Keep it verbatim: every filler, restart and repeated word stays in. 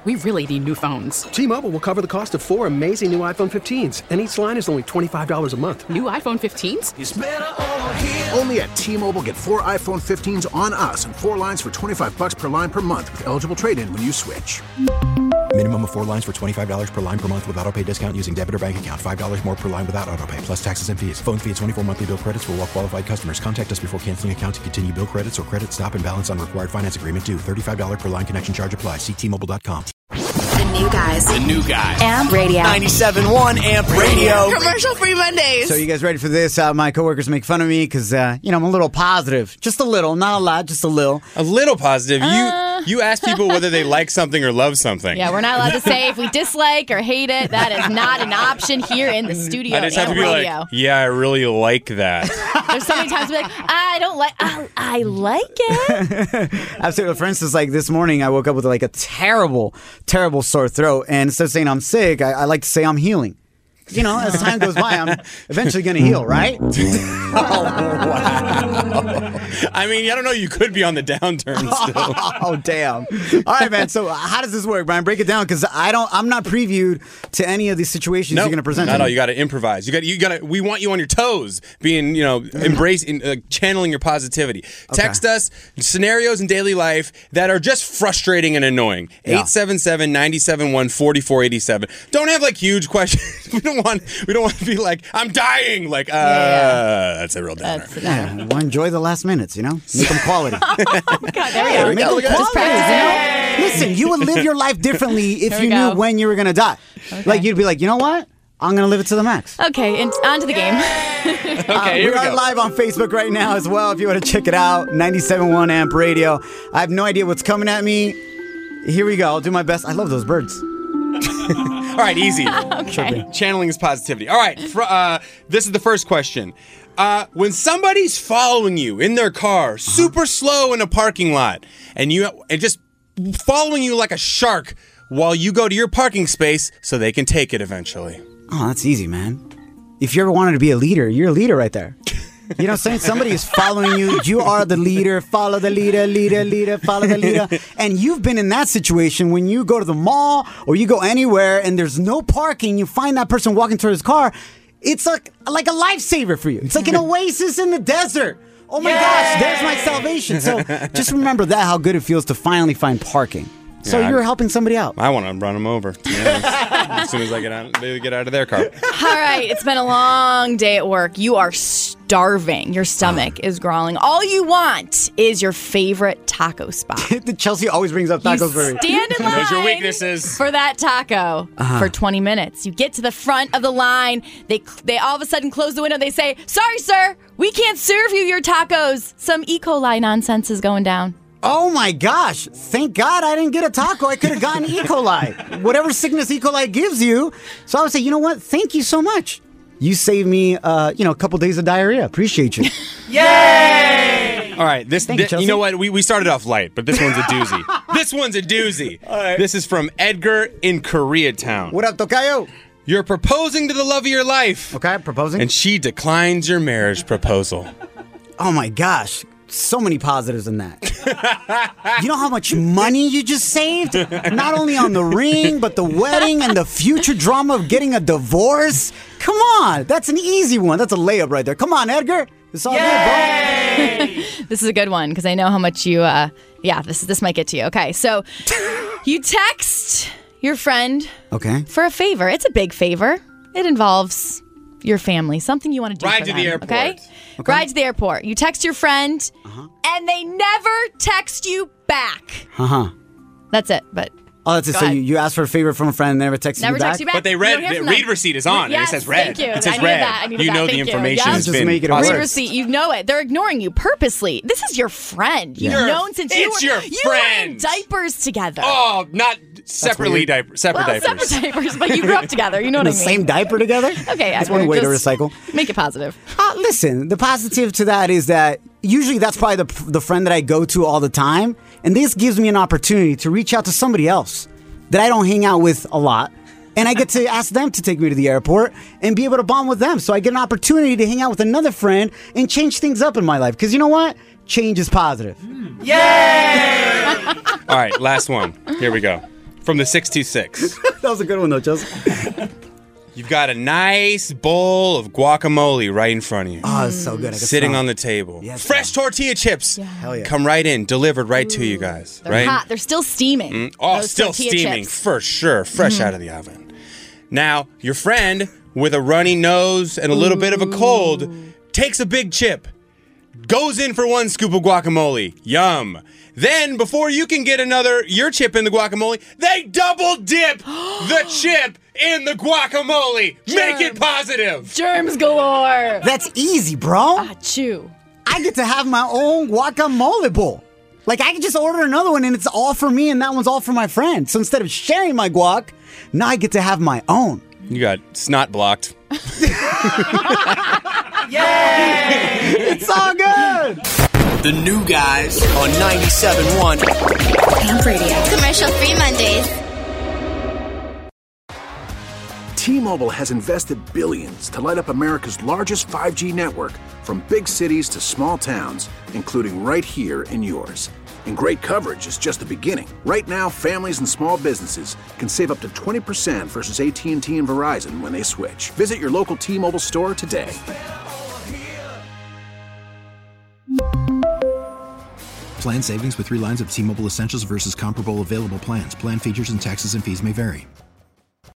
we really need new phones. T-Mobile will cover the cost of four amazing new iPhone fifteens, and each line is only twenty-five dollars a month. New iPhone fifteens? It's better over here. Only at T-Mobile, get four iPhone fifteens on us and four lines for twenty-five dollars per line per month with eligible trade-in when you switch. Minimum of four lines for twenty-five dollars per line per month with autopay discount using debit or bank account. five dollars more per line without autopay, plus taxes and fees. Phone fee at twenty-four monthly bill credits for well-qualified customers. Contact us before canceling account to continue bill credits or credit stop and balance on required finance agreement due. thirty-five dollars per line connection charge applies. See T Mobile dot com. The new guys. The new guys. Amp Radio. ninety-seven point one Amp Radio. Commercial-free Mondays. So you guys ready for this? Uh, my coworkers make fun of me because, uh, you know, I'm a little positive. Just a little. Not a lot, just a little. A little positive. Uh, you you ask people whether they like something or love something. Yeah, we're not allowed to say if we dislike or hate it. That is not an option here in the studio. I just have to be radio. like, yeah, I really like that. There's so many times we're like, I don't like, I, I like it. Absolutely. For instance, like this morning, I woke up with like a terrible, terrible sore throat. And instead of saying I'm sick, I, I like to say I'm healing. You know, as time goes by, I'm eventually going to heal, right? Oh, wow. I mean, I don't know. You could be on the downturn still. Oh, damn. All right, man. So how does this work, Brian? Break it down, because I don't. I'm not previewed to any of these situations Nope, you're going to present. No, no, you got to improvise. You got, you got to. We want you on your toes, being, you know, embracing, uh, channeling your positivity. Okay. Text us scenarios in daily life that are just frustrating and annoying. Yeah. eight seven seven, nine seven one, four four eight seven. Don't have like huge questions. we don't want. We don't want to be like, I'm dying. Like, uh, Yeah. that's a real downer. That's, Yeah, well, enjoy the last minutes, you know? Make them quality. God, there we go. Make them Just quality, practice you it. know? Listen, you would live your life differently if There you we knew go. when you were going to die. Okay. Like, you'd be like, you know what? I'm going to live it to the max. Okay, and on to the game. Okay, Uh, here we we are go. live on Facebook right now as well if you want to check it out. ninety-seven point one Amp Radio. I have no idea what's coming at me. Here we go. I'll do my best. I love those birds. All right, easy. Okay. Channeling is positivity. All right, fr- uh, this is the first question. Uh, when somebody's following you in their car, super slow in a parking lot, and you and just following you like a shark while you go to your parking space so they can take it eventually. Oh, that's easy, man. If you ever wanted to be a leader, you're a leader right there. You know what I'm saying? Somebody is following you. You are the leader. Follow the leader, leader, leader, follow the leader. And you've been in that situation when you go to the mall or you go anywhere and there's no parking. You find that person walking towards his car. It's like, like a lifesaver for you. It's like an oasis in the desert. Oh my gosh, there's my salvation. So just remember that, how good it feels to finally find parking. So Yeah, I- you're helping somebody out. I want to run them over. to be honest. As soon as I get out, they get out of their car. All right, it's been a long day at work. You are starving. Your stomach is growling. All you want is your favorite taco spot. Chelsea always brings up tacos You for me. stand in line Those are your weaknesses. for that taco for twenty minutes. You get to the front of the line. They they all of a sudden close the window. They say, "Sorry, sir, we can't serve you your tacos. Some E. coli nonsense is going down." Oh my gosh. Thank God I didn't get a taco. I could have gotten E. coli. Whatever sickness E. coli gives you. So I would say, you know what? Thank you so much. You saved me, uh, you know, a couple days of diarrhea. Appreciate you. All right, this Thank you, thi- Chelsea. you know what? We, we started off light, but this one's a doozy. This one's a doozy. All right. This is from Edgar in Koreatown. What up, Tokayo? You're proposing to the love of your life, Okay, proposing. and she declines your marriage proposal. Oh my gosh. So many positives in that. You know how much money you just saved? Not only on the ring, but the wedding and the future drama of getting a divorce. Come on. That's an easy one. That's a layup right there. Come on, Edgar. It's all good, bro. This is a good one because I know how much you. Uh, yeah, this this might get to you. Okay, so you text your friend Okay. for a favor. It's a big favor. It involves your family, something you want to do Ride for to them, the airport. Okay? Ride to the airport. You text your friend, and they never text you back. Uh-huh. That's it. But Oh, that's it. Go So ahead. you, you asked for a favor from a friend and never texted never you back? text you back. But they You read, don't hear the from read them. receipt is on. Yes, it says red. Thank you. It says I needed red. that. I needed you that. know Thank the you. information Yes. has Just been make it positive. Read worse. receipt. You know it. They're ignoring you purposely. This is your friend. You've Your- known since you it's were your you were in friend. diapers together. Oh, not separately weird. diaper, separate well, diapers. separate diapers, but you grew up together. You know In what the I mean? same diaper together? Okay, That's Edgar, one way to just recycle. Make it positive. Uh, listen, the positive to that is that usually that's probably the, the friend that I go to all the time. And this gives me an opportunity to reach out to somebody else that I don't hang out with a lot. And I get to ask them to take me to the airport and be able to bond with them. So I get an opportunity to hang out with another friend and change things up in my life. Because you know what? Change is positive. All right, last one. Here we go. from the six two six. That was a good one, though, Joseph. You've got a nice bowl of guacamole right in front of you. Oh, it's so good. I can Sitting smell on it. the table. Yes, Fresh tortilla chips. Hell yeah. Come right in, delivered right to you guys. They're right? hot. They're still steaming. Mm, oh, Those still tortilla steaming chips. for sure. Fresh out of the oven. Now, your friend with a runny nose and a little bit of a cold takes a big chip, goes in for one scoop of guacamole. Yum. Then, before you can get another, your chip in the guacamole, they double dip the chip in the guacamole. Make it positive. Germs galore. That's easy, bro. Ah, chew. I get to have my own guacamole bowl. Like, I can just order another one and it's all for me and that one's all for my friend. So instead of sharing my guac, now I get to have my own. You got snot blocked. Yay! It's all good. The new guys on ninety-seven point one Amp Radio. Commercial free Mondays. T-Mobile has invested billions to light up America's largest five G network, from big cities to small towns, including right here in yours. And great coverage is just the beginning. Right now, families and small businesses can save up to twenty percent versus A T and T and Verizon when they switch. Visit your local T-Mobile store today. Plan savings with three lines of T-Mobile Essentials versus comparable available plans. Plan features and taxes and fees may vary.